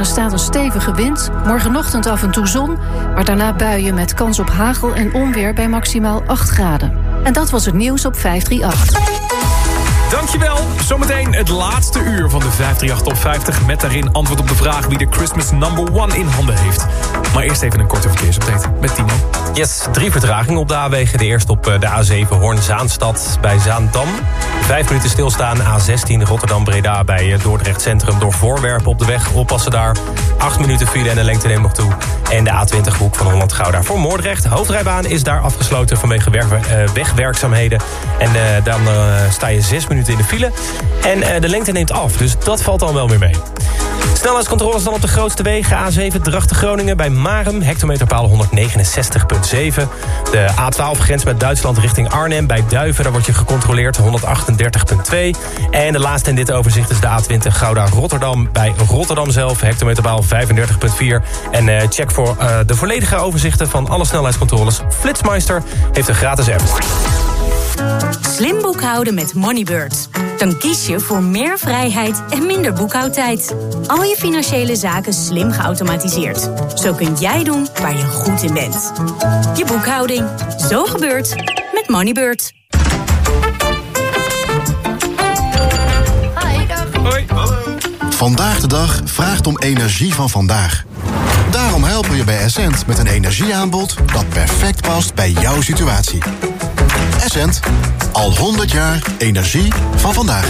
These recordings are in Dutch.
Er staat een stevige wind, morgenochtend af en toe zon, maar daarna buien met kans op hagel en onweer bij maximaal 8 graden. En dat was het nieuws op 538. Dankjewel. Zometeen het laatste uur van de 538 Top 50... met daarin antwoord op de vraag wie de Christmas number 1 in handen heeft. Maar eerst even een korte verkeersupdate met Timo. Yes, 3 vertragingen op de A-wegen. De eerste op de A7 Hoorn-Zaanstad bij Zaandam. 5 minuten stilstaan, A16 Rotterdam-Breda bij Dordrecht Centrum... door voorwerpen op de weg, oppassen daar. 8 minuten file en de lengte neemt nog toe. En de A20 hoek van Holland-Gouda voor Moordrecht. De hoofdrijbaan is daar afgesloten vanwege wegwerkzaamheden. En dan sta je 6 minuten in de file. En de lengte neemt af, dus dat valt dan wel weer mee. Snelheidscontroles dan op de grootste wegen. A7 Drachten-Groningen bij Marum, hectometerpaal 169,7. De A12 grens met Duitsland richting Arnhem bij Duiven, daar word je gecontroleerd 138,2. En de laatste in dit overzicht is de A20 Gouda-Rotterdam bij Rotterdam zelf, hectometerpaal 35,4. En check voor de volledige overzichten van alle snelheidscontroles. Flitsmeister heeft een gratis app. Slim boekhouden met Moneybird. Dan kies je voor meer vrijheid en minder boekhoudtijd. Al je financiële zaken slim geautomatiseerd. Zo kun jij doen waar je goed in bent. Je boekhouding. Zo gebeurt met Moneybird. Hoi. Hallo. Vandaag de dag vraagt om energie van vandaag. Daarom helpen we je bij Essent met een energieaanbod dat perfect past bij jouw situatie. Essent, al 100 jaar energie van vandaag.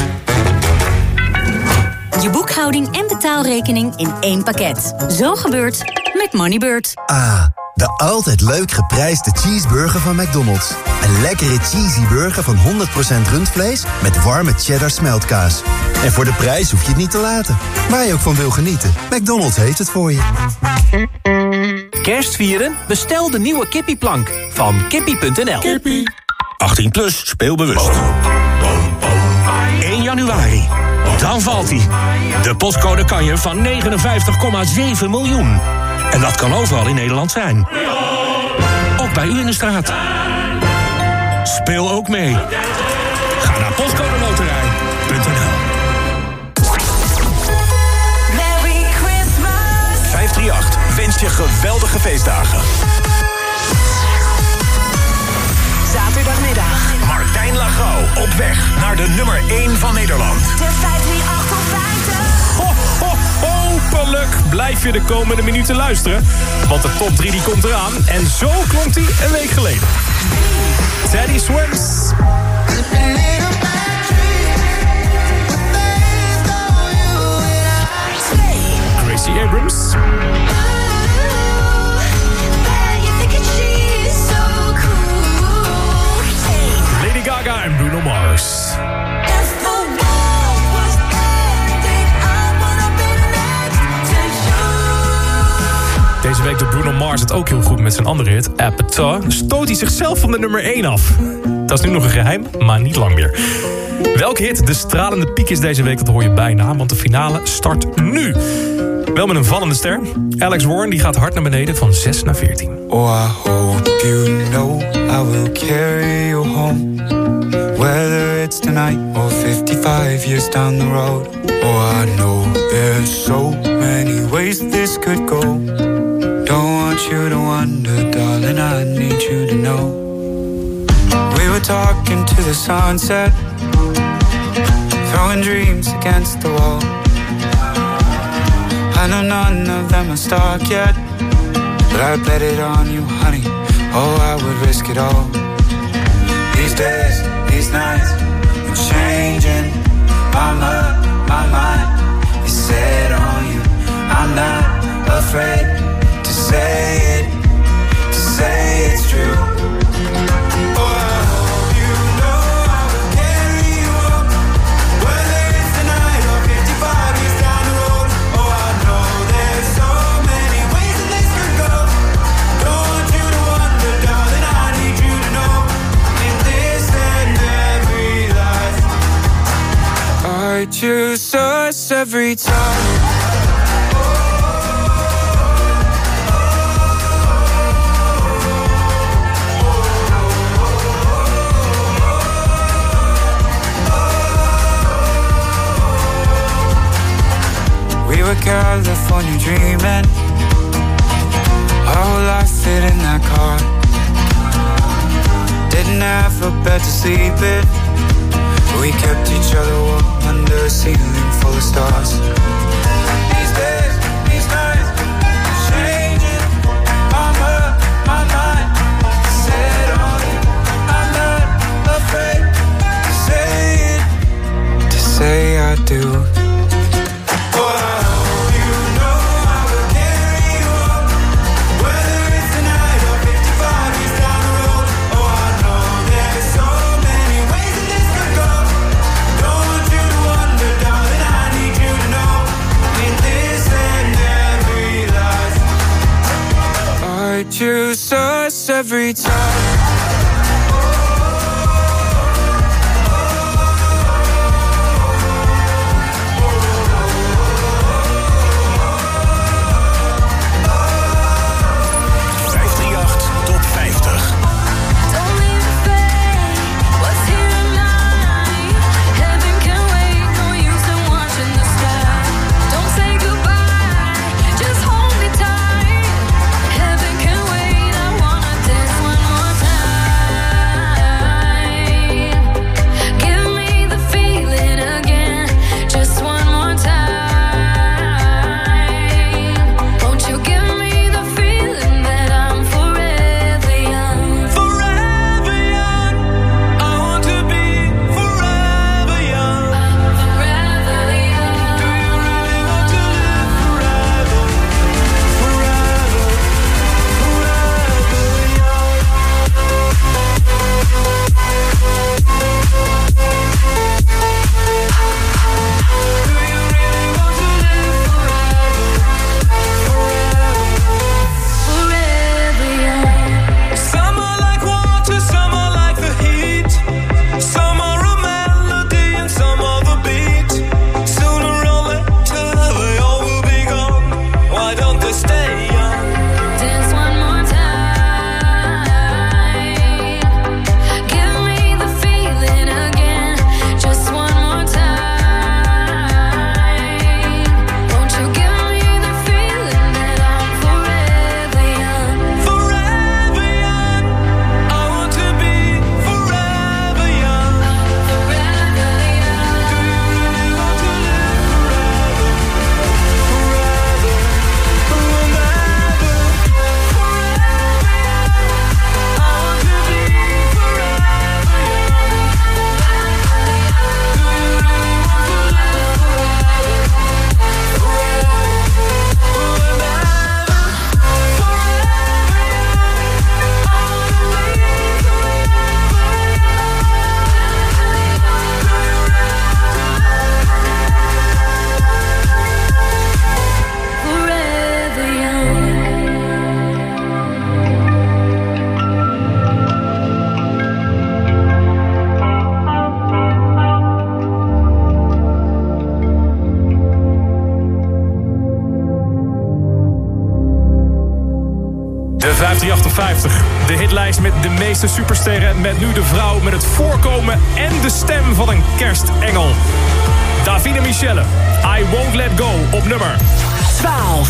Je boekhouding en betaalrekening in één pakket. Zo gebeurt met Moneybird. De altijd leuk geprijsde cheeseburger van McDonald's. Een lekkere cheesy burger van 100% rundvlees met warme cheddar smeltkaas. En voor de prijs hoef je het niet te laten. Waar je ook van wil genieten. McDonald's heeft het voor je. Kerstvieren? Bestel de nieuwe kippieplank van kippie.nl. Kippie. 18 plus, speelbewust. 1 januari. Dan valt hij. De postcode kanjer van 59,7 miljoen. En dat kan overal in Nederland zijn. Ook bij u in de straat. Speel ook mee. Ga naar postcodeloterij.nl. Merry Christmas. 538 wenst je geweldige feestdagen. Zaterdagmiddag. Martijn Lagau op weg naar de nummer 1 van Nederland. De 538 op 50. Hopelijk blijf je de komende minuten luisteren. Want de top 3 die komt eraan. En zo klonk die een week geleden. Teddy Swims. Gracie Abrams. Lady Gaga en Bruno Mars. Deze week doet Bruno Mars het ook heel goed met zijn andere hit, Appetite. Stoot hij zichzelf van de nummer 1 af. Dat is nu nog een geheim, maar niet lang meer. Welke hit de stralende piek is deze week, dat hoor je bijna. Want de finale start nu. Wel met een vallende ster. Alex Warren die gaat hard naar beneden van 6 naar 14. Oh, I hope you know I will carry you home. Whether it's tonight or 55 years down the road. Oh, I know there's so many ways this could go. Don't want you to wonder, darling, I need you to know. We were talking to the sunset, throwing dreams against the wall. I know none of them are stuck yet, but I bet it on you, honey. Oh, I would risk it all. These days, these nights, I'm changing my mind is set on you. I'm not afraid to say it's true. I choose us every time. We were California when you're dreaming. How will I fit in that car? Didn't have a bed to sleep in. We kept each other warm under a ceiling full of stars. These days, these nights, changing. I'm up, my mind set on it. I'm not afraid to say it, to say I do. Choose us every time. De hitlijst met de meeste supersterren met nu de vrouw met het voorkomen en de stem van een kerstengel. Davina Michelle, I Won't Let Go op nummer 12.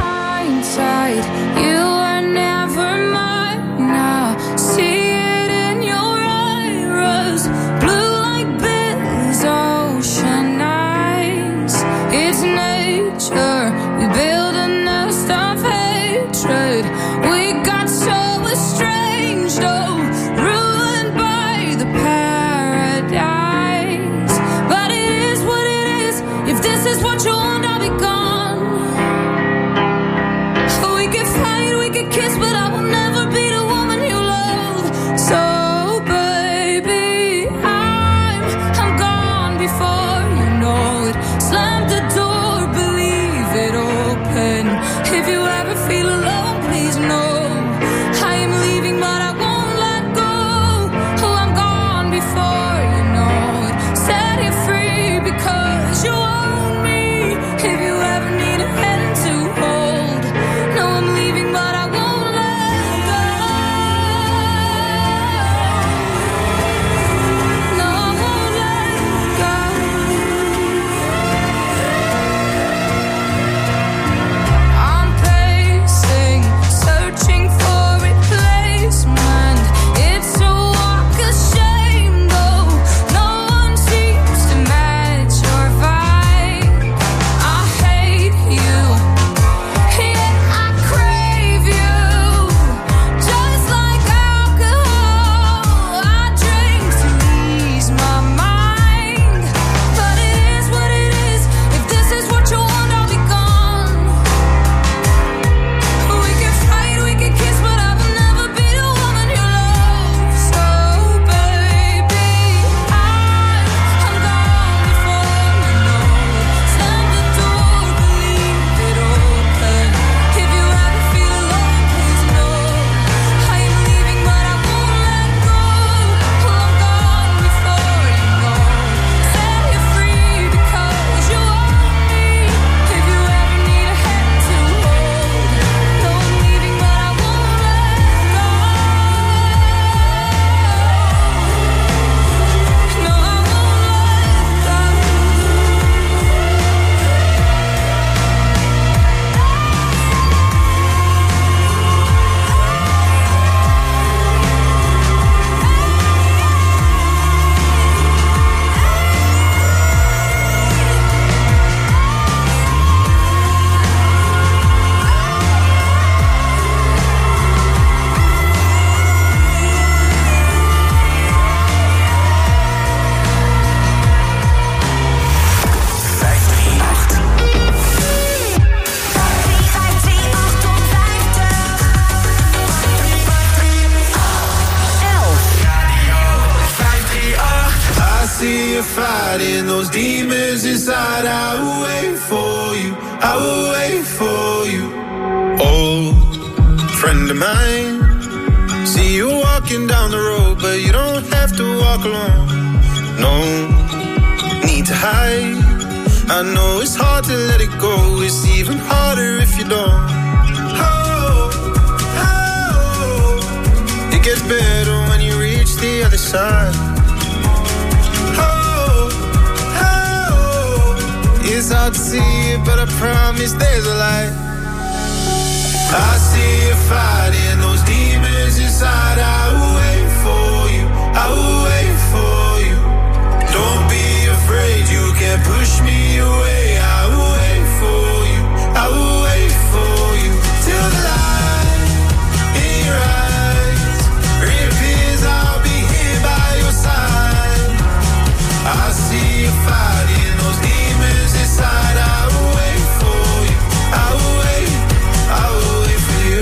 It's nature, we build a nest of hatred. We got so estranged, oh, ruined by the paradise. But it is what it is. If this is what you want, I'll be gone. fighting those demons inside. I will wait for you, I will wait for you. Old friend of mine, see you walking down the road, but you don't have to walk alone. No need to hide. I know it's hard to let it go. It's even harder if you don't. Oh, oh, it gets better when you reach the other side. Oh, oh, it's hard to see it, but I promise there's a light. I see you fighting those demons inside. I will wait for you, I will wait for you. Don't be afraid, you can't push me away. I will wait for you, I will wait for you. Till the light in your eyes reappears, I'll be here by your side. I see you fighting those demons inside. I will wait for you, I will wait, I will wait for you.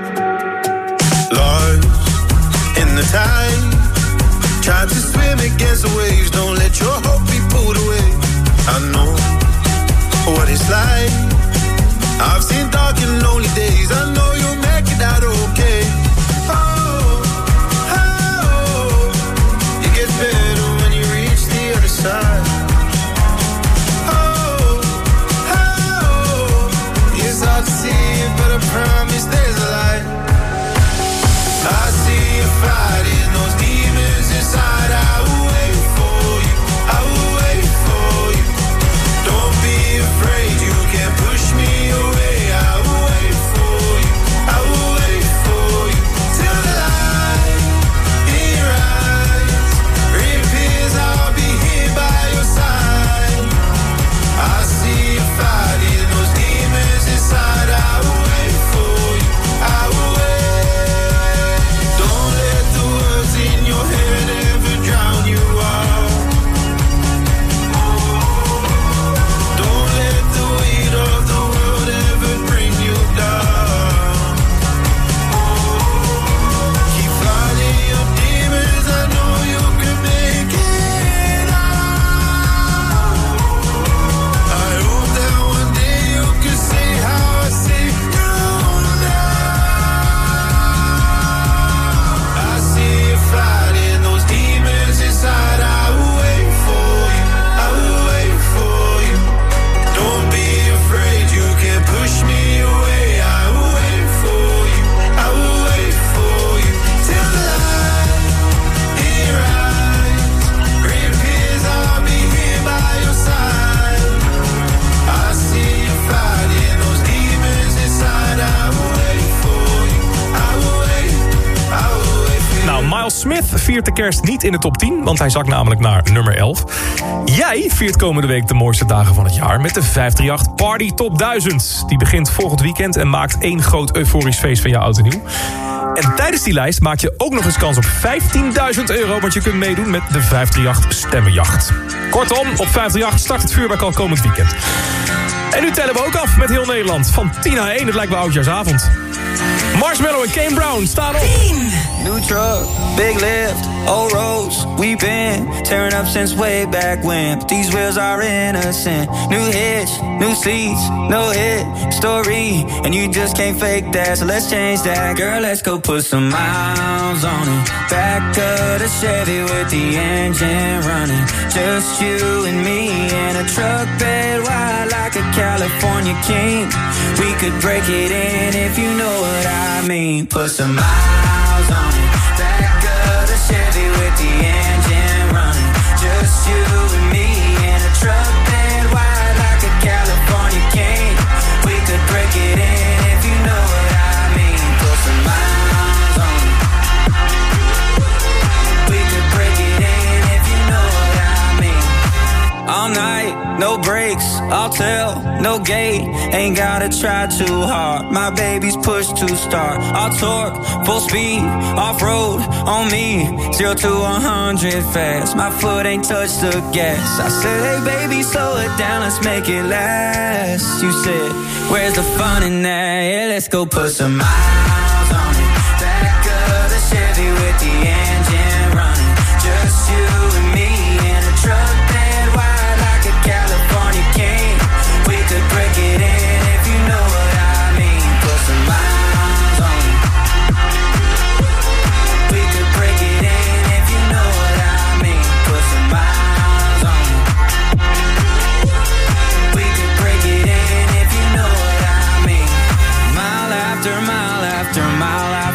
Lost in the tide, try to swim against the waves. Don't let your hope be pulled away. I know what it's like. I've seen dark and lonely days. I know you'll make it out okay. Oh, oh, it gets better when you reach the other side. Oh, oh, it's hard to see it, but I promise there's a light. I see you fighting those demons inside. I will wait for you, I will wait for you. Don't be afraid, you can't push me away. I will wait for you, I will wait for you. Till the light in your eyes reappears, I'll be here by your side. I see you fighting those demons inside. I will wait for you, I will wait. Don't let the words in your head ever drown you out. Don't let the weight of the world ever bring you down. Keep fighting your demons, I know you can make it out. I hope that one day you can see how I see you now. I see you fighting those demons inside. I will wait for you, I will wait for you. Don't be afraid, you can't push me away. I will wait for you, I will wait for you. Till the light in your eyes reappears, I'll be here by your side. I see you fighting those demons inside. I will wait for you, I will wait, I will wait for you. Nou, Miles Smith viert de kerst niet in de top 10, want hij zakt namelijk naar nummer 11. Jij viert komende week de mooiste dagen van het jaar met de 538 Party Top 1000. Die begint volgend weekend en maakt één groot euforisch feest van jouw oud en nieuw. En tijdens die lijst maak je ook nog eens kans op €15.000, want je kunt meedoen met de 538 Stemmenjacht. Kortom, op 538 start het vuurwerk al komend weekend. En nu tellen we ook af met heel Nederland. Van 10 naar 1, het lijkt wel oudjaarsavond. Marshmello en Kane Brown staan op. New truck, big lift, old roads. We've been tearing up since way back when. But these wheels are innocent. New hitch, new seats, no hit story. And you just can't fake that, so let's change that. Girl, let's go put some miles on it. Back of the Chevy with the engine running. Just you and me in a truck bed wide like a California king. We could break it in if you know what I mean. Put some miles on it. Back of the Chevy with the engine running. Just you and me in a truck bed wide like a California king. We could break it in if you know what I mean. Put some miles on it. We could break it in if you know what I mean. All night, no breaks, I'll tell, no gate. Ain't gotta try too hard, my baby's push to start. I'll torque, full speed, off-road, on me. 0 to 100 fast, my foot ain't touched the gas. I said, hey baby, slow it down, let's make it last. You said, where's the fun in that? Yeah, let's go put some miles on it. Back of the Chevy with the engine running. Just you and me in a truck bed wide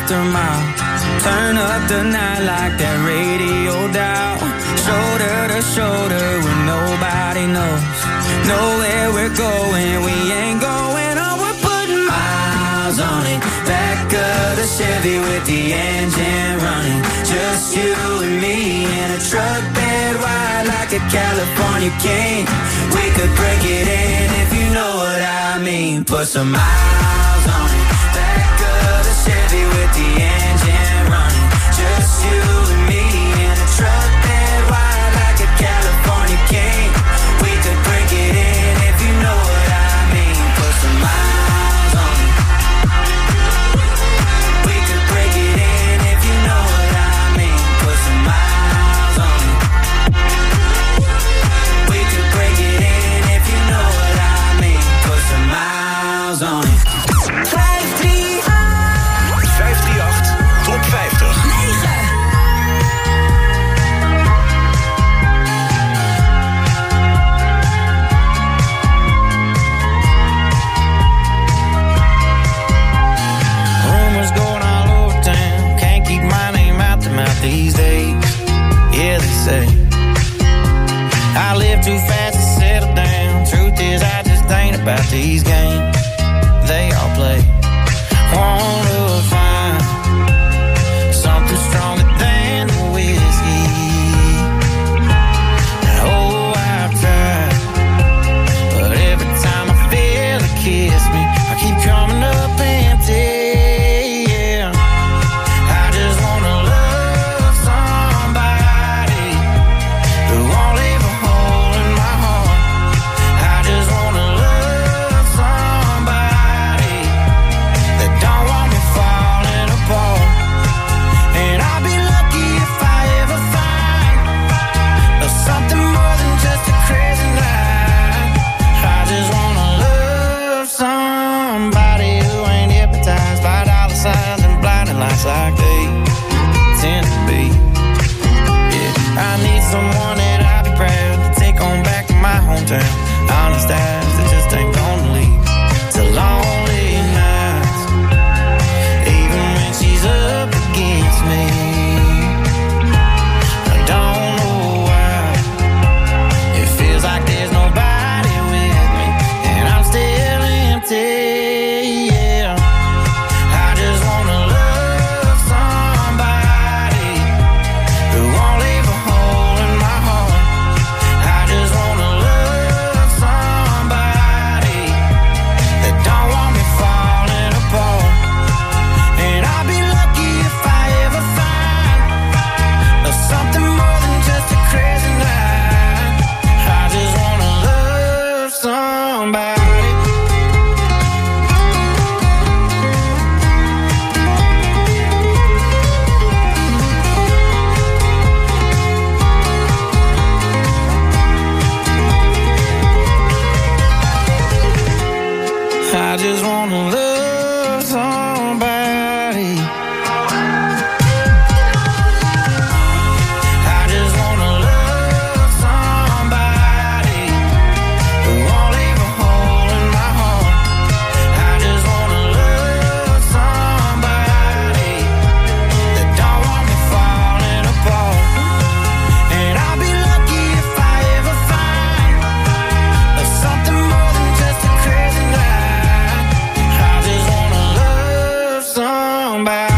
after mile. Turn up the night like that radio dial. Shoulder to shoulder when nobody knows. Know where we're going, we ain't going home. We're putting miles on it. Back of the Chevy with the engine running. Just you and me in a truck bed wide like a California king. We could break it in if you know what I mean. Put some miles on it. Back of the Chevy with the engine running. Just you and me in a truck bed wide like a California king. We could break it in if you know what I mean. Put some miles on it. We could break it in if you know what I mean. Put some miles on it. We could break it in if you know what I mean. Put some miles on it. 538 Top 50. 9. Rumors going all over town. Can't keep my name out the mouth these days. Yeah, they say I live too fast to settle down. Truth is, I just ain't about these games they all play. Want to find something stronger than the whiskey. And oh, I've tried, but every time I feel it kiss me, I keep coming up empty. Yeah, I just wanna love somebody who won't leave a hole in my heart. I just wanna love somebody that don't want me falling apart. And I'll be lucky if I ever find something more than just a crazy night. I just wanna love somebody who ain't hypnotized by dollar signs and blinding lights like they tend to be. Yeah, I need someone that I'll be proud to take on back to my hometown. Honest eyes that just ain't gonna leave to lonely nights, even when she's up against me. I don't know why it feels like there's nobody with me, and I'm still empty. Yeah, I just wanna love somebody who won't leave a hole in my heart. I just wanna love somebody that don't want me falling apart. And I'll be lucky if I ever find something more than just a crazy night. I just wanna love somebody. I just wanna love somebody. I just wanna love somebody who won't leave a hole in my heart. I just wanna love somebody that don't want me falling apart. And I'll be lucky if I ever find something more than just a crazy night. I just wanna love somebody.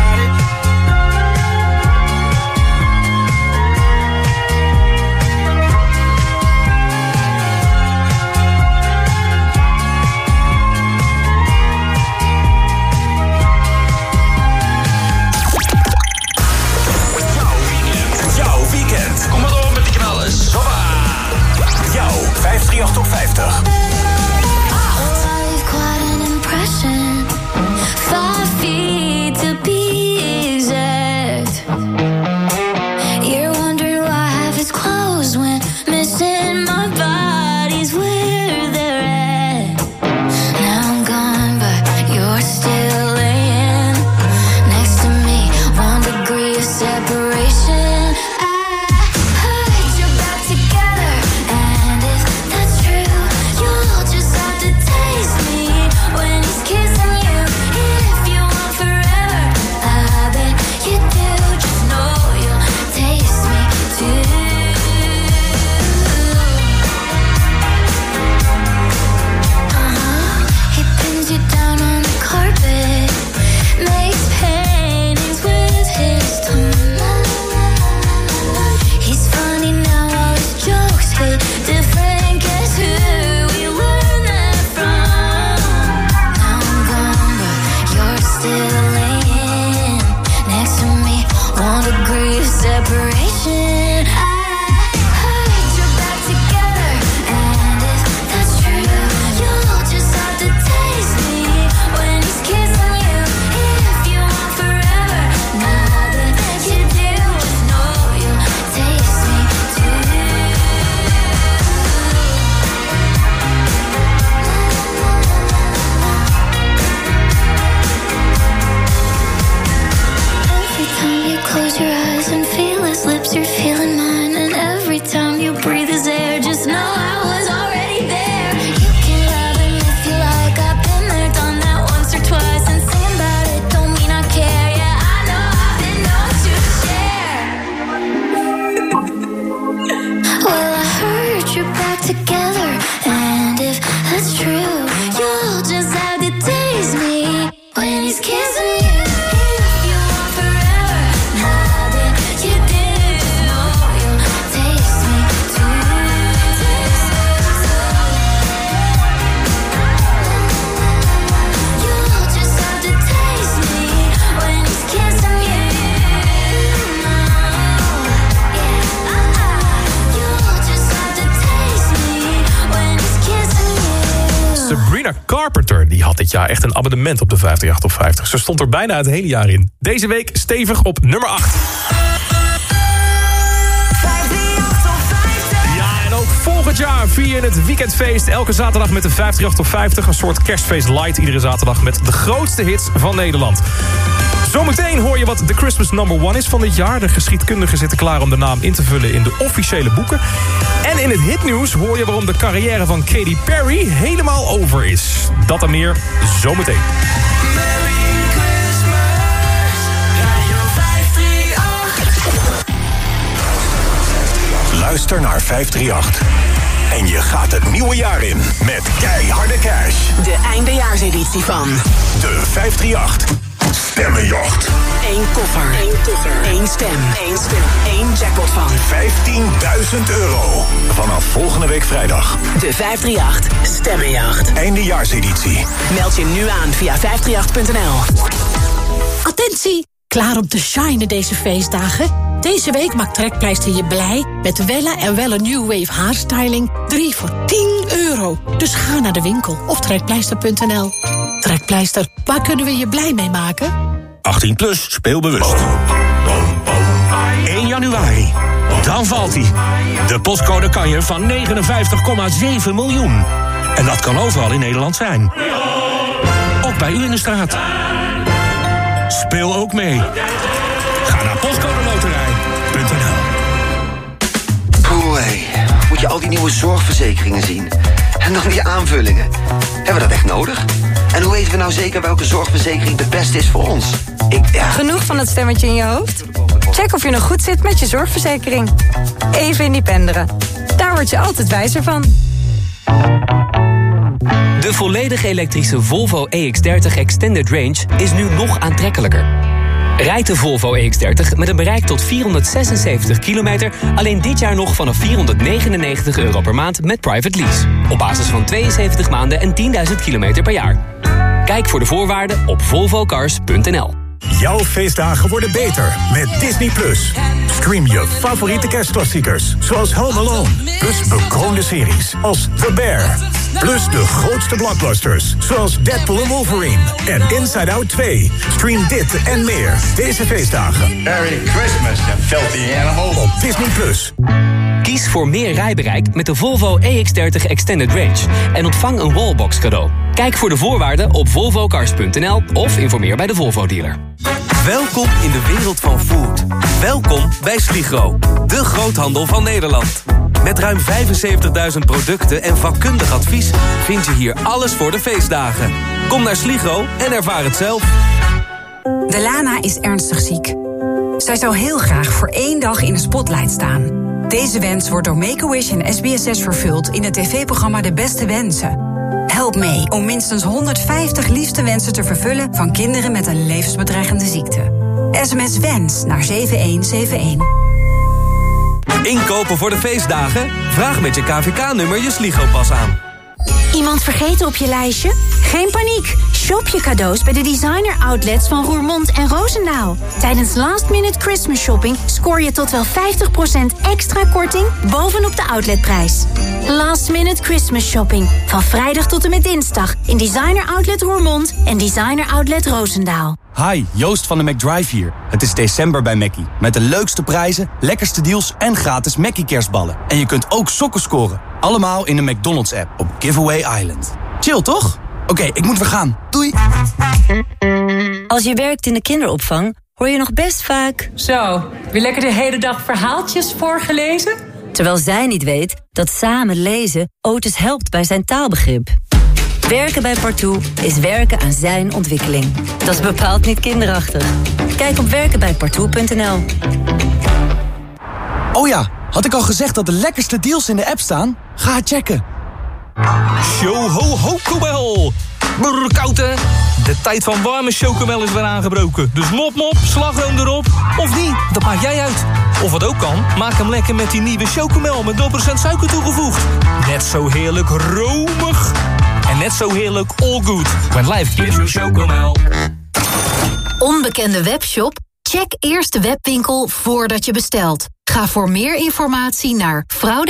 Jouw weekend. Kom maar door met die knallers. Hoppa. Jouw 538 Top 50. Leave quite an impression. 5 feet to be exact. You're wondering why I have his clothes when missing my body's where they're at. Now I'm gone, but you're still laying next to me. 1 degree of separation. I heard you're back together, and if that's true, you'll just have to taste me when he's kissing you. If you want forever, I separation. I heard you're back together, and if that's true, you'll just have to taste me when he's kissing you. If you want forever, now that you do, just know you'll taste me too. Every time you close your eyes and feel his lips, you're feeling mine. And every time you breathe his air, just know I was already there. You can love him if you like. I've been there, done that once or twice. And sing about it don't mean I care. Yeah, I know I've been known to share. Well, I heard you're back together, and if that's true, you'll just have to taste me when he's kissing you. If you want forever, now that you do, know you'll taste me too. You'll just have to taste me when he's kissing you. You'll just have to taste me when he's kissing you. Sabrina Carpenter die had dit jaar echt een abonnement op de 538 Top 50. Ze stond er bijna het hele jaar in. Deze week stevig op nummer 8. Ja, en ook volgend jaar vier je het weekendfeest. Elke zaterdag met de 538 Top 50. Een soort kerstfeest light iedere zaterdag met de grootste hits van Nederland. Zometeen hoor je wat de Christmas number 1 is van dit jaar. De geschiedkundigen zitten klaar om de naam in te vullen in de officiële boeken. En in het hitnieuws hoor je waarom de carrière van Katy Perry helemaal over is. Dat en meer zometeen. Luister naar 538. En je gaat het nieuwe jaar in met keiharde cash. De eindejaarseditie van de 538 Stemmenjacht. 1 koffer, 1 stem, 1 jackpot van €15.000. Vanaf volgende week vrijdag. De 538 Stemmenjacht. Eindejaarseditie. Meld je nu aan via 538.nl. Attentie, klaar om te shinen deze feestdagen? Deze week maakt Trekpleister je blij met Wella en Wella New Wave haarstyling 3 voor €10. Dus ga naar de winkel of trekpleister.nl. Trekpleister, waar kunnen we je blij mee maken? 18 plus, speelbewust. 1 januari. Dan valt hij. De postcode kanjer van 59,7 miljoen. En dat kan overal in Nederland zijn. Ook bij u in de straat. Speel ook mee. Ga naar postcodeloterij.nl. Oei, moet je al die nieuwe zorgverzekeringen zien? En dan die aanvullingen. Hebben we dat echt nodig? En hoe weten we nou zeker welke zorgverzekering de beste is voor ons? Genoeg van dat stemmetje in je hoofd? Check of je nog goed zit met je zorgverzekering. Even independeren. Daar word je altijd wijzer van. De volledig elektrische Volvo EX30 Extended Range is nu nog aantrekkelijker. Rijd de Volvo EX30 met een bereik tot 476 kilometer... alleen dit jaar nog vanaf €499 per maand met private lease. Op basis van 72 maanden en 10.000 kilometer per jaar. Kijk voor de voorwaarden op volvocars.nl. Jouw feestdagen worden beter met Disney+. Stream je favoriete kerstklassiekers, zoals Home Alone. Plus bekroonde series als The Bear. Plus de grootste blockbusters, zoals Deadpool en Wolverine. En Inside Out 2. Stream dit en meer deze feestdagen. Merry Christmas, you filthy animal. Op Disney+. Kies voor meer rijbereik met de Volvo EX30 Extended Range. En ontvang een wallbox cadeau. Kijk voor de voorwaarden op volvocars.nl of informeer bij de Volvo-dealer. Welkom in de wereld van food. Welkom bij Sligro, de groothandel van Nederland. Met ruim 75.000 producten en vakkundig advies vind je hier alles voor de feestdagen. Kom naar Sligro en ervaar het zelf. Delana is ernstig ziek. Zij zou heel graag voor 1 dag in de spotlight staan. Deze wens wordt door Make-A-Wish en SBSS vervuld in het tv-programma De Beste Wensen. Help mee om minstens 150 liefste wensen te vervullen van kinderen met een levensbedreigende ziekte. SMS WENS naar 7171. Inkopen voor de feestdagen? Vraag met je KVK-nummer je Sligo-pas aan. Iemand vergeten op je lijstje? Geen paniek. Shop je cadeaus bij de designer outlets van Roermond en Roosendaal. Tijdens Last Minute Christmas Shopping scoor je tot wel 50% extra korting bovenop de outletprijs. Last Minute Christmas Shopping. Van vrijdag tot en met dinsdag in designer outlet Roermond en designer outlet Roosendaal. Hi, Joost van de McDrive hier. Het is december bij Mackie. Met de leukste prijzen, lekkerste deals en gratis Mackie kerstballen. En je kunt ook sokken scoren. Allemaal in de McDonald's app op Giveaway Island. Chill, toch? Oké, ik moet weer gaan. Doei! Als je werkt in de kinderopvang, hoor je nog best vaak... Zo, weer lekker de hele dag verhaaltjes voorgelezen? Terwijl zij niet weet dat samen lezen Otis helpt bij zijn taalbegrip. Werken bij Partout is werken aan zijn ontwikkeling. Dat is bepaald niet kinderachtig. Kijk op werkenbijpartout.nl. Oh ja, had ik al gezegd dat de lekkerste deals in de app staan? Ga checken. Show ho ho Kobel. Brrr, koud hè? De tijd van warme chocomel is weer aangebroken. Dus mop mop, slagroom erop. Of niet, dat maakt jij uit. Of wat ook kan, maak hem lekker met die nieuwe chocomel met 0% suiker toegevoegd. Net zo heerlijk romig. En net zo heerlijk all good. When life gives you chocomel. Onbekende webshop? Check eerst de webwinkel voordat je bestelt. Ga voor meer informatie naar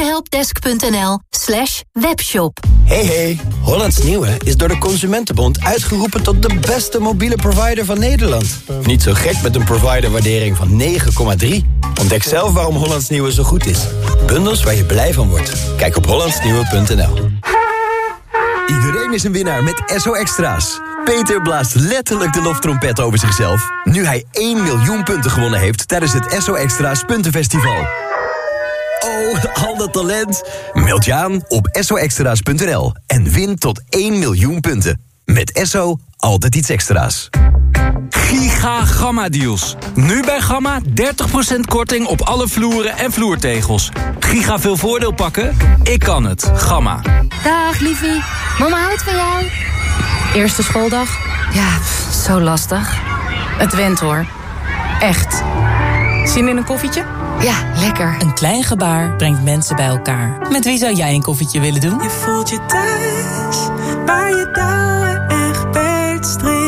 fraudehelpdesk.nl/webshop. Hey, Hollands Nieuwe is door de Consumentenbond uitgeroepen tot de beste mobiele provider van Nederland. Niet zo gek met een providerwaardering van 9,3. Ontdek zelf waarom Hollands Nieuwe zo goed is. Bundels waar je blij van wordt. Kijk op hollandsnieuwe.nl. Iedereen is een winnaar met SO Extra's. Peter blaast letterlijk de loftrompet over zichzelf, nu hij 1 miljoen punten gewonnen heeft tijdens het SO Extra's Puntenfestival. Oh, al dat talent. Meld je aan op soextra's.nl en win tot 1 miljoen punten. Met SO altijd iets extra's. Giga Gamma deals. Nu bij Gamma 30% korting op alle vloeren en vloertegels. Giga veel voordeel pakken? Ik kan het. Gamma. Dag, liefie. Mama houdt van jou. Eerste schooldag? Ja, zo lastig. Het went hoor. Echt. Zin in een koffietje? Ja, lekker. Een klein gebaar brengt mensen bij elkaar. Met wie zou jij een koffietje willen doen? Je voelt je thuis, waar je touwen echt beetstrikt.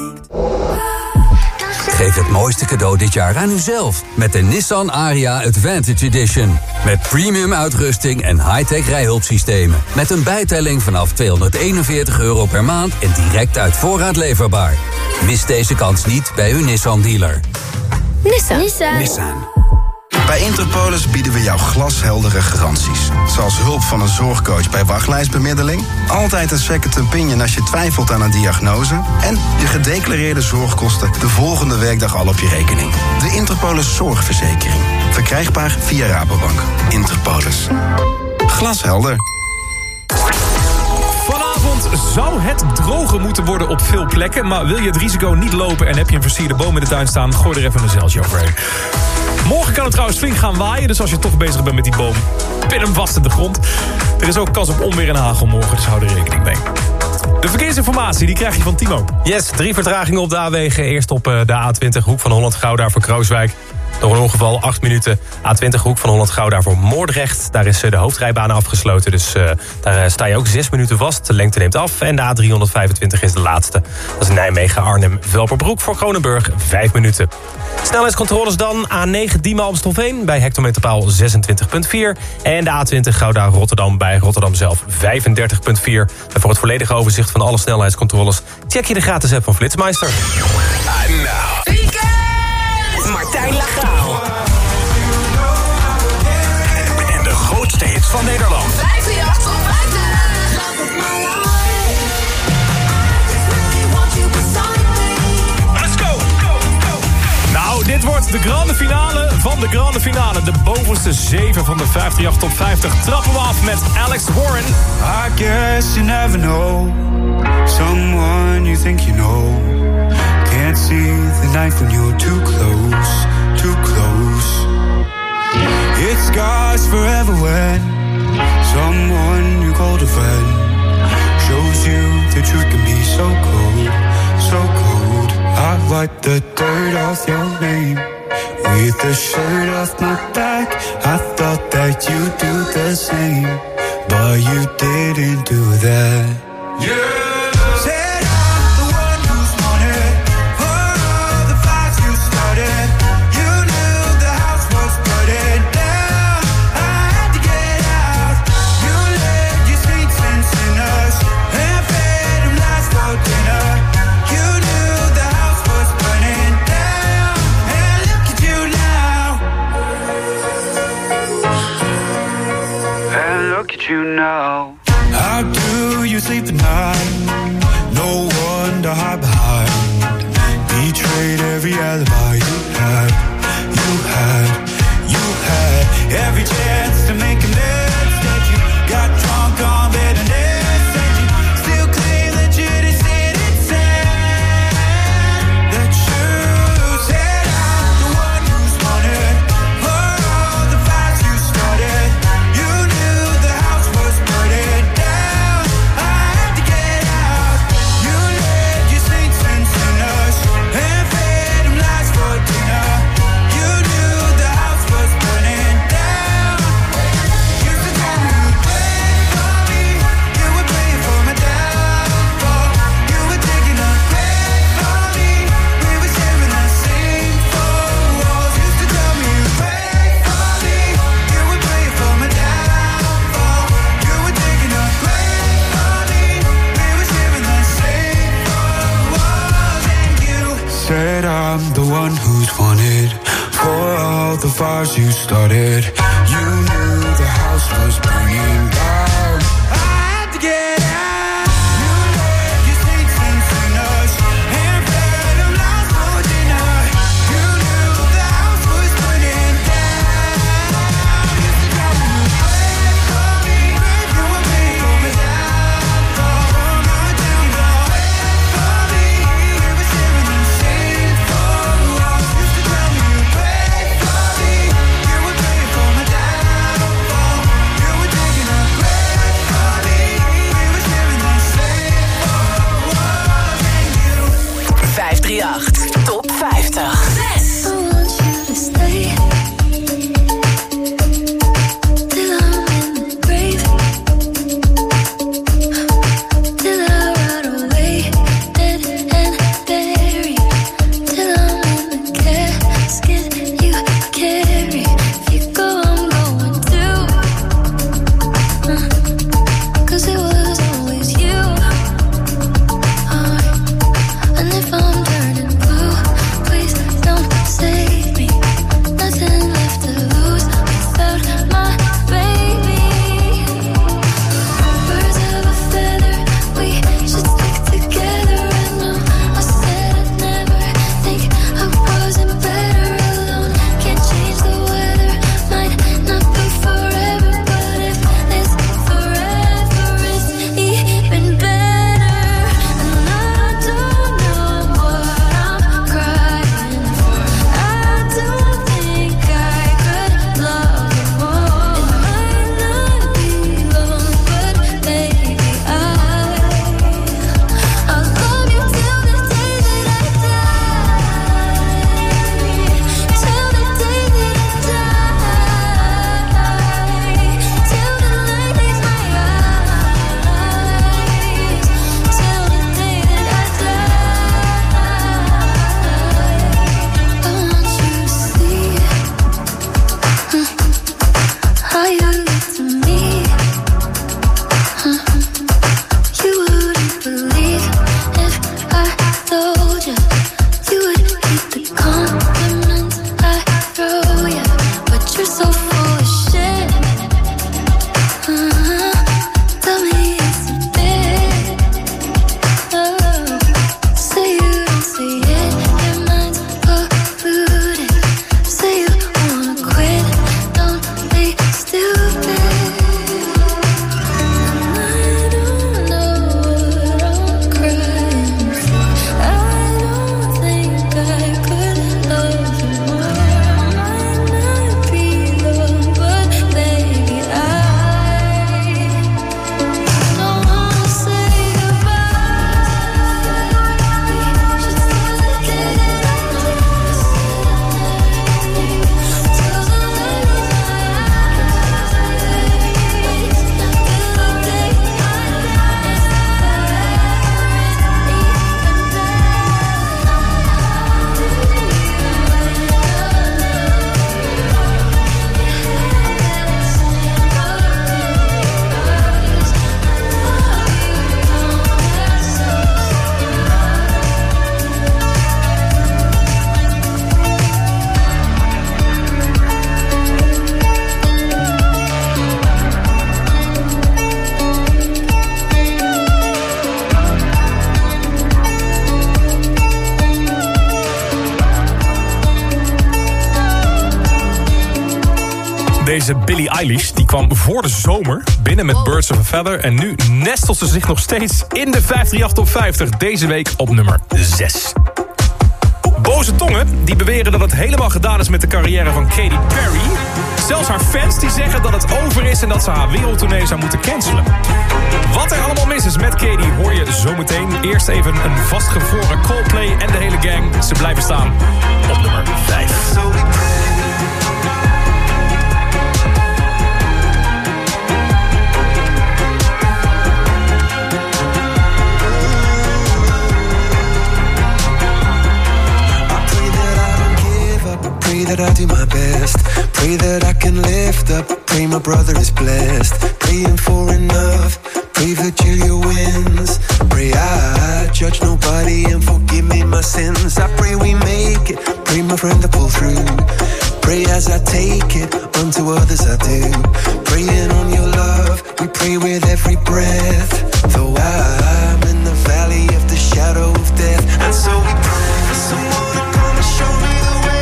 Geef het mooiste cadeau dit jaar aan uzelf met de Nissan Ariya Advantage Edition. Met premium uitrusting en high-tech rijhulpsystemen. Met een bijtelling vanaf €241 per maand en direct uit voorraad leverbaar. Mis deze kans niet bij uw Nissan dealer. Nissan. Bij Interpolis bieden we jou glasheldere garanties. Zoals hulp van een zorgcoach bij wachtlijstbemiddeling, altijd een second opinion als je twijfelt aan een diagnose en je gedeclareerde zorgkosten de volgende werkdag al op je rekening. De Interpolis Zorgverzekering. Verkrijgbaar via Rabobank. Interpolis. Glashelder. Vanavond zou het droger moeten worden op veel plekken, maar wil je het risico niet lopen en heb je een versierde boom in de tuin staan, gooi er even een zeiltje overheen. Morgen kan het trouwens flink gaan waaien, dus als je toch bezig bent met die boom, pin hem vast in de grond. Er is ook kans op onweer en hagel morgen, dus hou er rekening mee. De verkeersinformatie, die krijg je van Timo. Yes, 3 vertragingen op de A-wegen. Eerst op de A20, hoek van Holland-Gouda voor Krooswijk. Door een ongeval 8 minuten. A20 hoek van Holland-Gouda voor Moordrecht. Daar is de hoofdrijbaan afgesloten, dus daar sta je ook 6 minuten vast. De lengte neemt af en de A325 is de laatste. Dat is Nijmegen-Arnhem-Velperbroek voor Kronenburg, 5 minuten. Snelheidscontroles dan. A9 Diemen-Amstelveen bij hectometerpaal 26,4. En de A20 Gouda-Rotterdam bij Rotterdam zelf 35,4. En voor het volledige overzicht van alle snelheidscontroles check je de gratis app van Flitsmeister. Martijn Lagaal. En de grootste hits van Nederland. 538 op 50. Let's go! Nou, dit wordt de grande finale van de grande finale. De bovenste 7 van de 538 top 50 trappen we af met Alex Warren. I guess you never know someone you think you know. Can't see the knife when you're too close, too close. It scars forever when someone you called a friend shows you the truth can be so cold, so cold. I wipe the dirt off your name with the shirt off my back. I thought that you'd do the same, but you didn't do that. Said I'm the one who's wanted for all the fights you started. You knew the house was burning down. I had to get out. You left your saints and sinners and fed them lies for dinner. You knew the house was burning down. And look at you now. And look at you now. How do you sleep at night? No one to hide behind. Betrayed every alibi you had. Every chance to make amends. Instead you got drunk on bitterness. And you still claim that you didn't see it inside. That you said I'm the one who's wanted for all the fights you started. You knew the house was burning down. I had to get out. You led your saints and sinners and fed them lies for dinner. You knew the house was burning down. Used to tell me you'd pray for me. You were praying for my downfall. You were taking a grave for me. We were sharing the same four walls. Used to tell me you'd pray for me. You were praying for my downfall. You were taking a grave for me. We were sharing the same four walls. And you said I'm the one who's wanted for all the fires you started. You knew the house was burning down. I had to get out. You led your saints and sinners and fed them lies for dinner. You knew the house was burning down. Used to tell me you'd pray for me. You were praying for my downfall. Now I tell you you'd pray for me. We were sharing the same four walls. Used to tell me you'd pray for me. You were praying for my downfall. You were taking a grave for me. We were sharing the same four walls. And you 538 Top 50. I want you to stay till I'm in the grave, till I rot away, dead and buried, till I'm in the casket you carry. If you go, I'm going too, 'cause it was always you. And if I'm turning blue, please don't Deze Billie Eilish die kwam voor de zomer binnen met Birds of a Feather. En nu nestelt ze zich nog steeds in de 538 Top 50. Deze week op nummer 6. Boze tongen die beweren dat het helemaal gedaan is met de carrière van Katy Perry. Zelfs haar fans die zeggen dat het over is en dat ze haar wereldtournee zou moeten cancelen. Wat er allemaal mis is met Katy hoor je zometeen. Eerst even een vastgevroren Coldplay en de hele gang. Ze blijven staan op nummer 5. Pray that I do my best. Pray that I can lift up. Pray my brother is blessed. Praying for enough. Pray Virgilia wins. Pray I judge nobody and forgive me my sins. I pray we make it. Pray my friend to pull through. Pray as I take it. Unto others I do. Praying on your love. We pray with every breath. Though I'm in the valley of the shadow of death. And so we pray for someone to come and show me the way.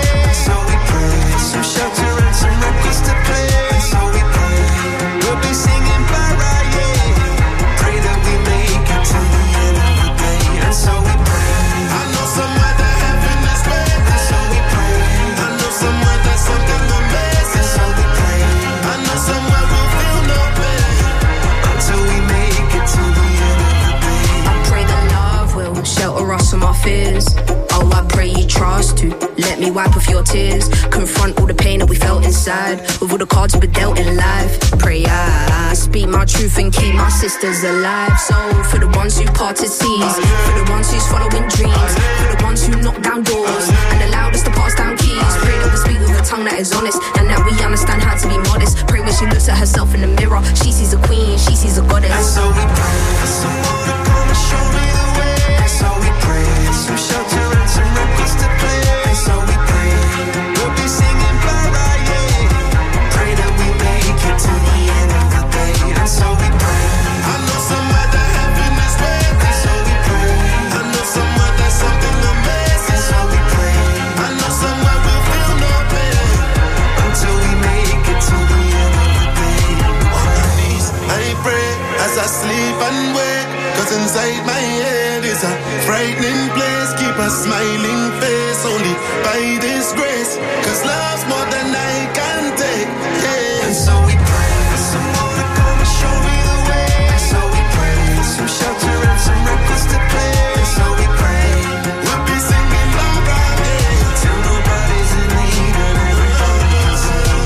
Some shelter and some records to play. And so we pray we'll be singing Bara, yeah. Pray that we make it to the end of the day. And so we pray. I know somewhere that heaven is waiting. And so we pray. I know somewhere that something amazing. And so we pray. I know somewhere we'll feel no pain until we make it to the end of the day. I pray that love will shelter us from our fears. Oh, I pray you trust to let me wipe off your tears. Confront all the pain that we felt inside with all the cards we dealt in life. Pray I speak my truth and keep my sisters alive. So for the ones who parted seas, for the ones who's following dreams, for the ones who knock down doors and allowed us to pass down keys. Pray that we speak with a tongue that is honest and that we understand how to be modest. Pray when she looks at herself in the mirror, she sees a queen, she sees a goddess. And so we pray for someone to come and show me the way. And so we pray some shelter and some records to play. And so we pray we'll be singing Bara, yeah. Pray that we make it to the end of the day. And so we pray. I know somewhere that heaven is waiting. And so we pray. I know somewhere there's something amazing. And so we pray. I know somewhere we'll feel no pain until we make it to the end of the day. On my knees I pray as I sleep and wake. 'Cause inside my head is a frightening place. Keep a smiling face only by this grace. 'Cause love's more than I can take, yeah. And so we pray for someone to come and show me the way. And so we pray for some shelter and some records to play. And so we pray we'll be singing Bara, yeah. Till nobody's in need and everybody's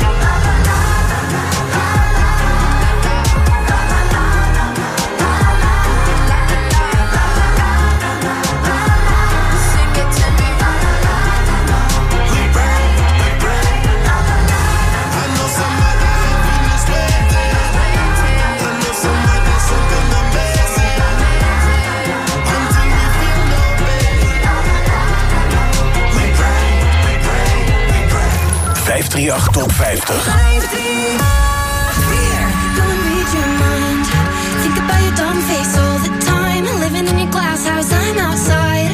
Top 50. Think about your dumb face all the time. Living in your glass house, I'm outside.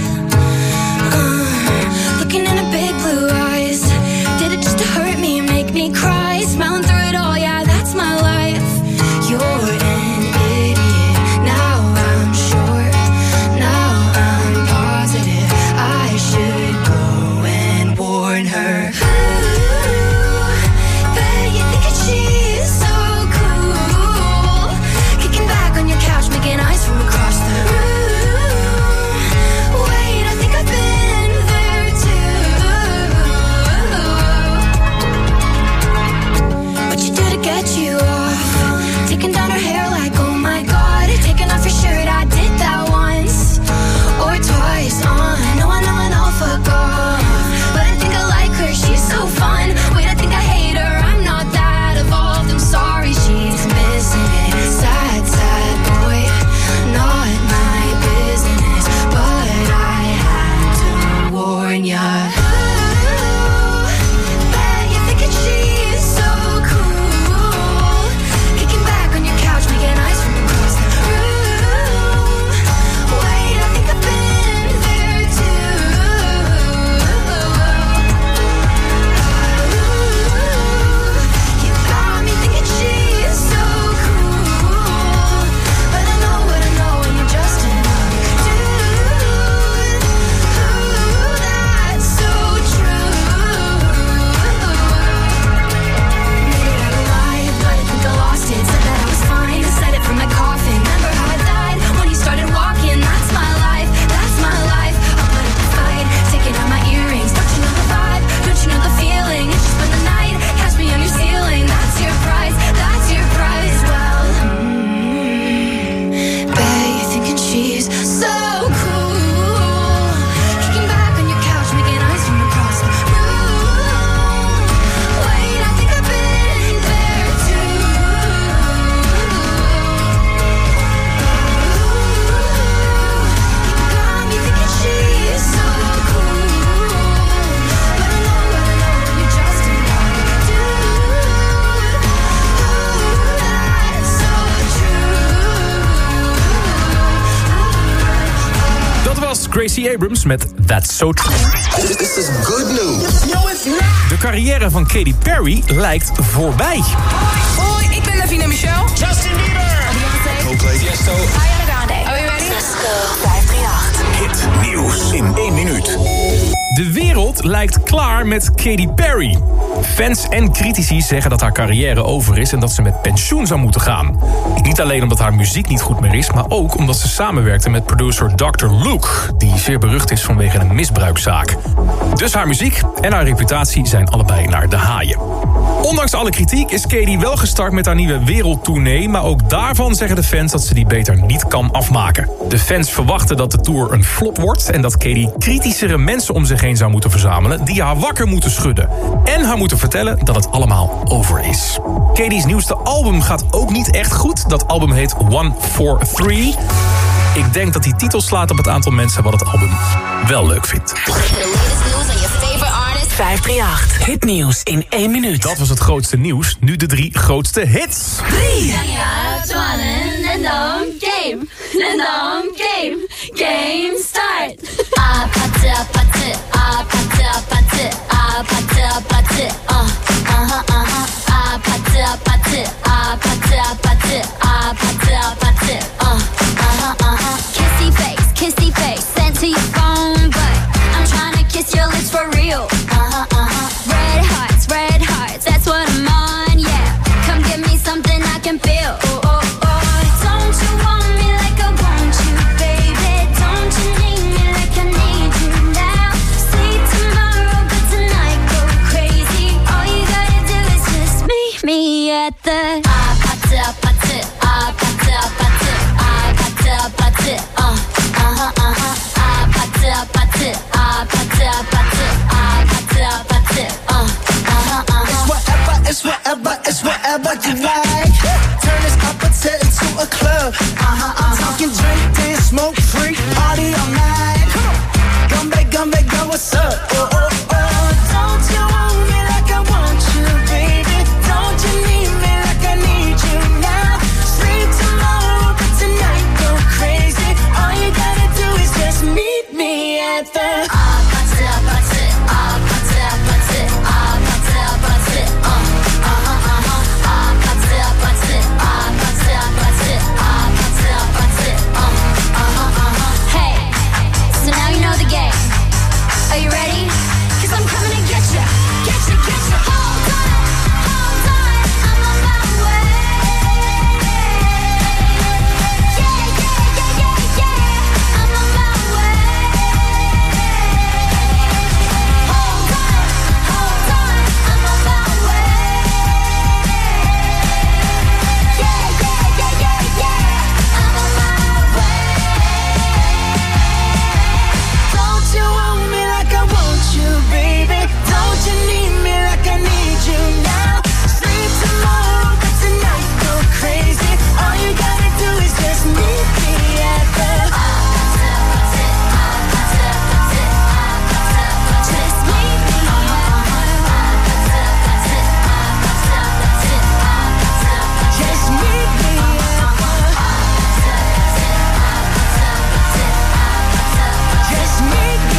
Looking in a big blue eyes. Did it just to hurt me and make me cry? Smiling through it all, yeah, that's my life. You're an idiot. Now I'm sure. Now I'm positive. I should go and warn her. She's so cool. Kicking back on your couch, making eyes from across the room. Tracy Abrams met That's So True. This is good news. No, it's not. De carrière van Katy Perry lijkt voorbij. Hoi, ik ben Davina Michelle. Justin Bieber. Beyoncé. Tiesto. Ariana Grande. Are you ready? Let's go. 538. Nieuws in 1 minuut. De wereld lijkt klaar met Katy Perry. Fans en critici zeggen dat haar carrière over is en dat ze met pensioen zou moeten gaan. Niet alleen omdat haar muziek niet goed meer is, maar ook omdat ze samenwerkte met producer Dr. Luke, die zeer berucht is vanwege een misbruikzaak. Dus haar muziek en haar reputatie zijn allebei naar de haaien. Ondanks alle kritiek is Katy wel gestart met haar nieuwe wereldtournee, maar ook daarvan zeggen de fans dat ze die beter niet kan afmaken. De fans verwachten dat de tour een flop wordt en dat Katy kritischere mensen om zich heen zou moeten verzamelen die haar wakker moeten schudden. En haar moeten vertellen dat het allemaal over is. Katy's nieuwste album gaat ook niet echt goed. Dat album heet 143. Ik denk dat die titel slaat op het aantal mensen wat het album wel leuk vindt. 538. Hitnieuws in 1 minuut. Dat was het grootste nieuws. Nu de 3 grootste hits. 3. Game start. Kissy face, sent to your phone, but I'm trying to kiss your lips for real. Red hearts, that's what I'm on, yeah. Come give me something I can feel. Don't you want me like I want you, baby? Don't you need me like I need you now? Sleep tomorrow, but tonight go crazy. All you gotta do is just meet me at the It's whatever you like. Turn this opposite into a club. I'm talking drink, dance, smoke, free, party all night. Come back, girl, what's up? Don't you want me like I want you, baby? Don't you need me like I need you now? Sleep tomorrow, but tonight go crazy. All you gotta do is just meet me at the Are you ready? 'Cause I'm coming to get you. Hold on, I'm on my way. Yeah, I'm on my way. Hold on, I'm on my way. Yeah, I'm on my way. Don't you want me like I want you, baby? Don't you need me like I need you now? Sleep tomorrow, but tonight go crazy. All you gotta do is just meet me at the just meet me just meet me just meet me.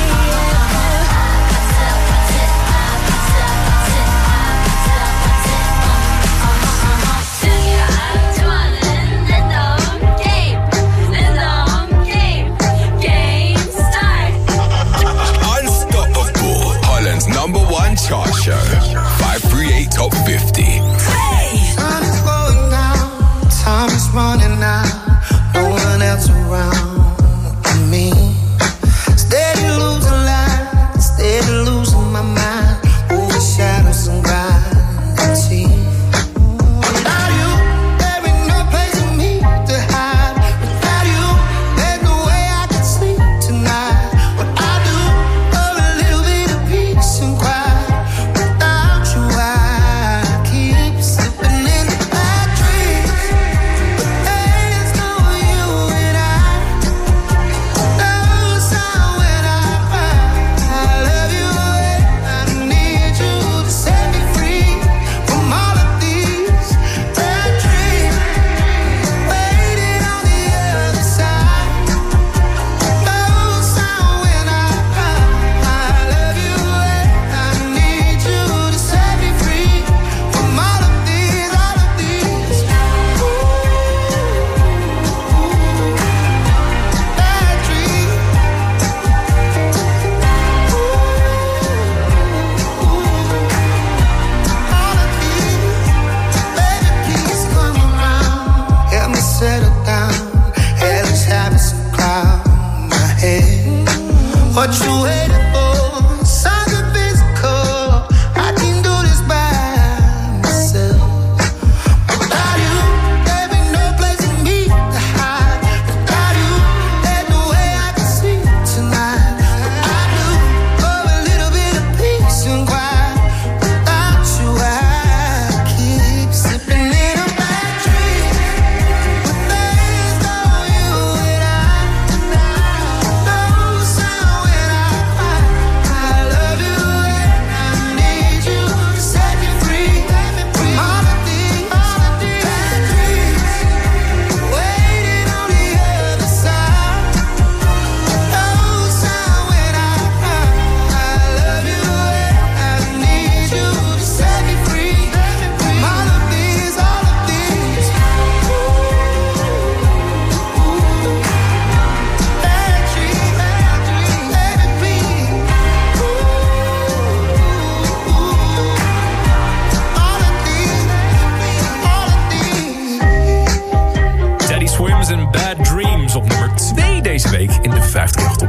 Unstoppable, Holland's #1 chart show. 538 Top 50. Time is going down, time is running out. No one else around me. Steady losing life, steady losing my mind. Over shadows and gravity. Without you, there ain't no place for me to hide. Without you, there's no way I can sleep tonight. What I do for a little bit of peace and quiet. Without you, I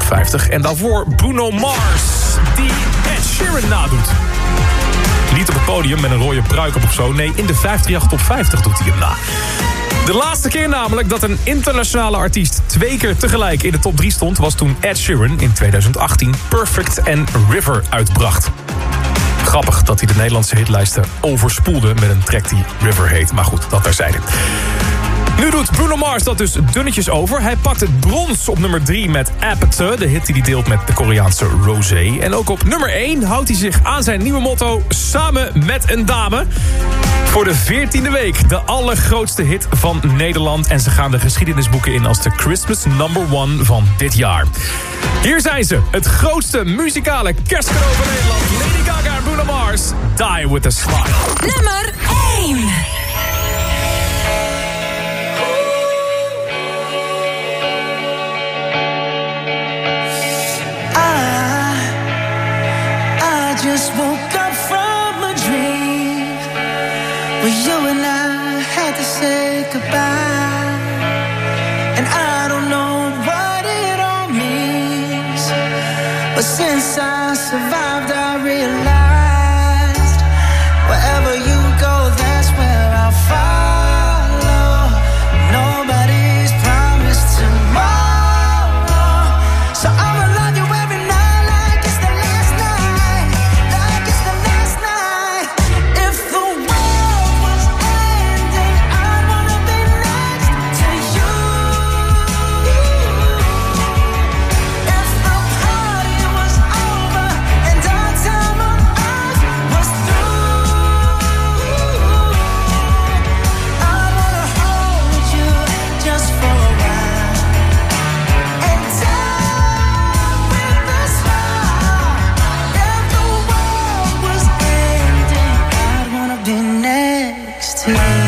50. En daarvoor Bruno Mars, die Ed Sheeran nadoet. Niet op het podium met een rode pruik op of zo. Nee, in de 538 Top 50 doet hij hem na. De laatste keer namelijk dat een internationale artiest 2 keer tegelijk in de top 3 stond... was toen Ed Sheeran in 2018 Perfect en River uitbracht. Grappig dat hij de Nederlandse hitlijsten overspoelde met een track die River heet. Maar goed, dat terzijde. Nu doet Bruno Mars dat dus dunnetjes over. Hij pakt het brons op nummer 3 met Apathy, de hit die hij deelt met de Koreaanse Rosé. En ook op nummer 1 houdt hij zich aan zijn nieuwe motto Samen met een dame. Voor de 14e week de allergrootste hit van Nederland. En ze gaan de geschiedenisboeken in als de Christmas number 1 van dit jaar. Hier zijn ze, het grootste muzikale kerstcadeau van Nederland. Lady Gaga en Bruno Mars, Die With A Smile. Nummer 1. I just woke up from a dream where you and I had to say goodbye. And I don't know what it all means, but since I survived I realized wherever you go, that's where I'll follow. Nobody's promised tomorrow, so I'ma love you every night like it's the last night, like it's the last night. If the world was ending, I wanna be next to you. If the party was over and our time on earth was through, I wanna hold you just for a while and die with a smile. If the world was ending, I'd wanna be next to you.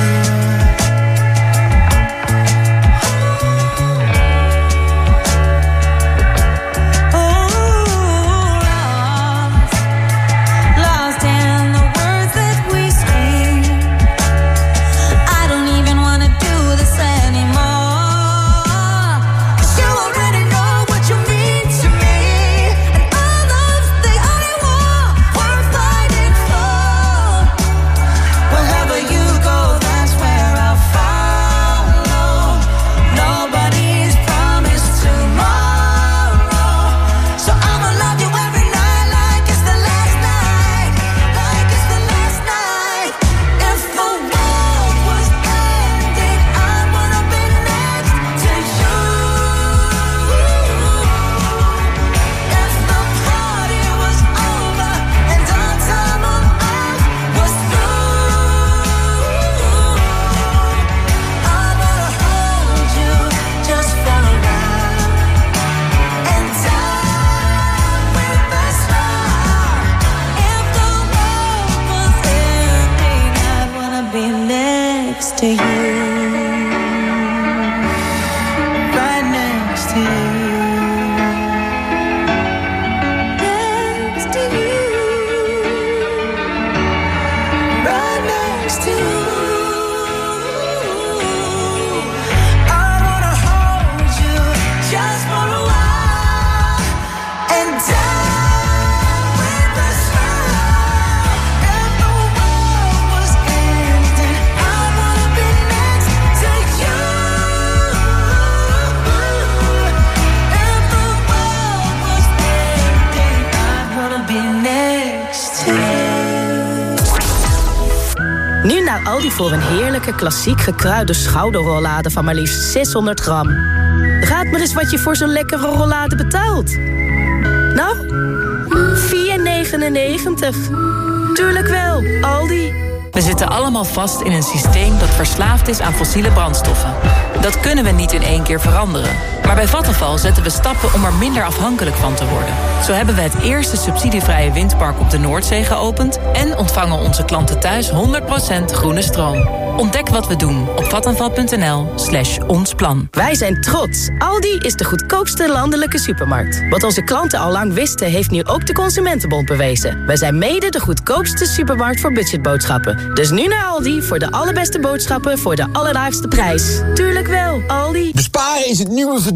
Lost in the words that we speak. I don't even wanna do this anymore. 'Cause you already know what you mean to me, and all love's the only war worth fighting for. Wherever you go, that's where I'll follow. Nobody's promised tomorrow, so I'ma love you every night like it's the last night, like it's the last night. If the world was ending, I wanna be next to you. If the party was over and our time on earth was through, I wanna hold you just for a while and die with a smile. If the world was ending, I'd wanna be next to you, right next to you, next to you, right next to you. I wanna hold you just for a while and die with a smile. If the world was ending, I wanna be next to you. If the world was ending, I wanna be next to you. Nu naar Aldi voor een heerlijke klassiek gekruide schouderrollade van maar liefst 600 gram. Raad maar eens wat je voor zo'n lekkere rollade betaalt. Nou, €4,99. Tuurlijk wel, Aldi. We zitten allemaal vast in een systeem dat verslaafd is aan fossiele brandstoffen. Dat kunnen we niet in één keer veranderen. Maar bij Vattenfall zetten we stappen om er minder afhankelijk van te worden. Zo hebben we het eerste subsidievrije windpark op de Noordzee geopend en ontvangen onze klanten thuis 100% groene stroom. Ontdek wat we doen op vattenfall.nl/onsplan. Wij zijn trots. Aldi is de goedkoopste landelijke supermarkt. Wat onze klanten al lang wisten, heeft nu ook de Consumentenbond bewezen. Wij zijn mede de goedkoopste supermarkt voor budgetboodschappen. Dus nu naar Aldi voor de allerbeste boodschappen voor de allerlaagste prijs. Tuurlijk wel, Aldi. Besparen is het nieuwe verdienen.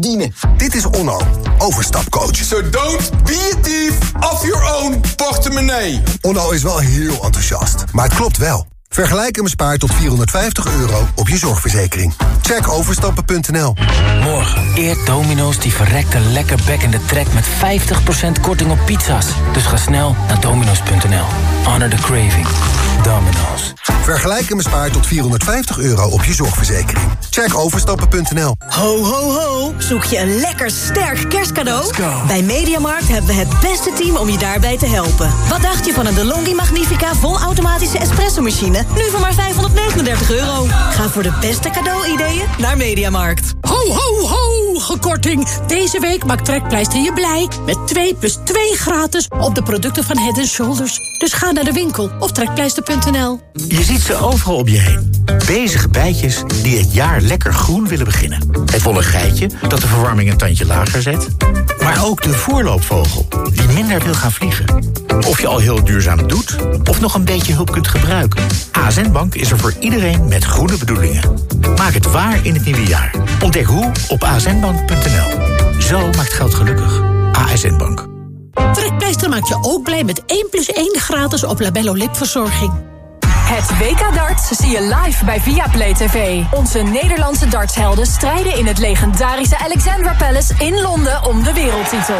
bedienen. Dit is Onno, overstapcoach. So don't be a thief of your own portemonnee. Onno is wel heel enthousiast, maar het klopt wel. Vergelijk en bespaar tot €450 op je zorgverzekering. Check overstappen.nl. Morgen eert Domino's die verrekte lekker bekkende trek met 50% korting op pizza's. Dus ga snel naar domino's.nl. Honor the craving. Domino's. Vergelijk en bespaar tot €450 op je zorgverzekering. Check overstappen.nl. Ho, ho, ho. Zoek je een lekker sterk kerstcadeau? Bij Mediamarkt hebben we het beste team om je daarbij te helpen. Wat dacht je van een DeLonghi Magnifica volautomatische espresso-machine? Nu voor maar €539. Ga voor de beste cadeauideeën naar Mediamarkt. Ho, ho, ho! Gekorting. Deze week maakt Trekpleister je blij. Met 2 + 2 gratis op de producten van Head & Shoulders. Dus ga naar de winkel of trekpleister.nl. Je ziet ze overal om je heen. Bezige bijtjes die het jaar lekker groen willen beginnen. Het wollen geitje dat de verwarming een tandje lager zet. Maar ook de voorloopvogel die minder wil gaan vliegen. Of je al heel duurzaam doet of nog een beetje hulp kunt gebruiken. ASN Bank is er voor iedereen met goede bedoelingen. Maak het waar in het nieuwe jaar. Ontdek hoe op asnbank.nl. Zo maakt geld gelukkig. ASN Bank. Trekpleister maakt je ook blij met 1 + 1 gratis op Labello lipverzorging. Het WK darts zie je live bij Viaplay TV. Onze Nederlandse dartshelden strijden in het legendarische Alexandra Palace in Londen om de wereldtitel.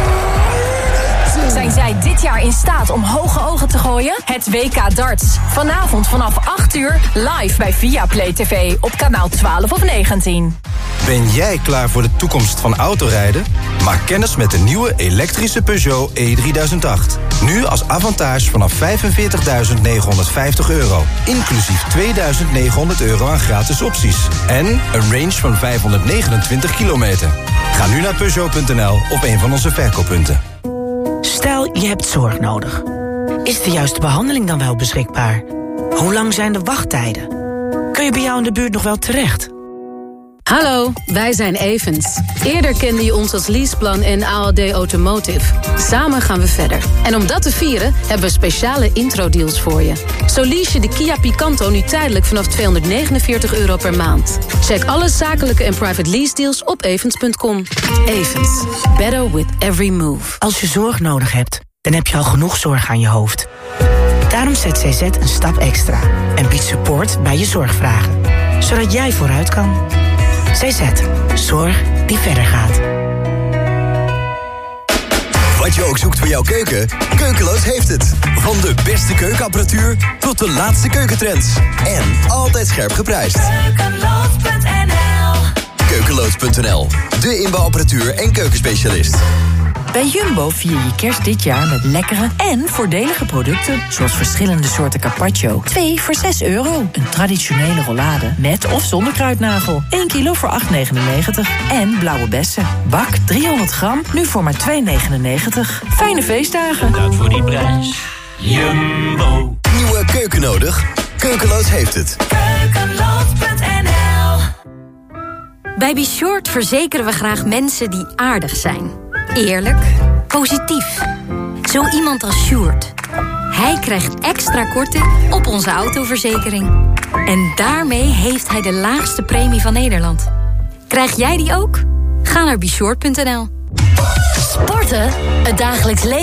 Zijn zij dit jaar in staat om hoge ogen te gooien? Het WK darts. Vanavond vanaf 8 uur live bij Viaplay TV op kanaal 12 of 19. Ben jij klaar voor de toekomst van autorijden? Maak kennis met de nieuwe elektrische Peugeot E3008. Nu als Avantage vanaf €45.950. Inclusief €2.900 aan gratis opties. En een range van 529 kilometer. Ga nu naar Peugeot.nl of een van onze verkooppunten. Stel, je hebt zorg nodig. Is de juiste behandeling dan wel beschikbaar? Hoe lang zijn de wachttijden? Kun je bij jou in de buurt nog wel terecht? Hallo, wij zijn Evans. Eerder kende je ons als Leaseplan en ALD Automotive. Samen gaan we verder. En om dat te vieren hebben we speciale intro-deals voor je. Zo lease je de Kia Picanto nu tijdelijk vanaf €249 per maand. Check alle zakelijke en private lease deals op evans.com. Evans, better with every move. Als je zorg nodig hebt, dan heb je al genoeg zorg aan je hoofd. Daarom zet CZ een stap extra en biedt support bij je zorgvragen. Zodat jij vooruit kan. CZ. Zorg die verder gaat. Wat je ook zoekt voor jouw keuken, Keukeloos heeft het. Van de beste keukenapparatuur tot de laatste keukentrends. En altijd scherp geprijsd. Keukeloos.nl, de inbouwapparatuur en keukenspecialist. Bij Jumbo vier je kerst dit jaar met lekkere en voordelige producten. Zoals verschillende soorten carpaccio. 2 voor €6. Een traditionele rollade met of zonder kruidnagel. 1 kilo voor €8,99. En blauwe bessen. Bak 300 gram, nu voor maar €2,99. Fijne feestdagen. Dat voor die prijs. Jumbo. Nieuwe keuken nodig? Keukeloos heeft het. Keukeloos.nl. Bij Be Short verzekeren we graag mensen die aardig zijn. Eerlijk, positief. Zo iemand als Sjoerd. Hij krijgt extra korting op onze autoverzekering. En daarmee heeft hij de laagste premie van Nederland. Krijg jij die ook? Ga naar beshort.nl. Sporten? Het dagelijks leven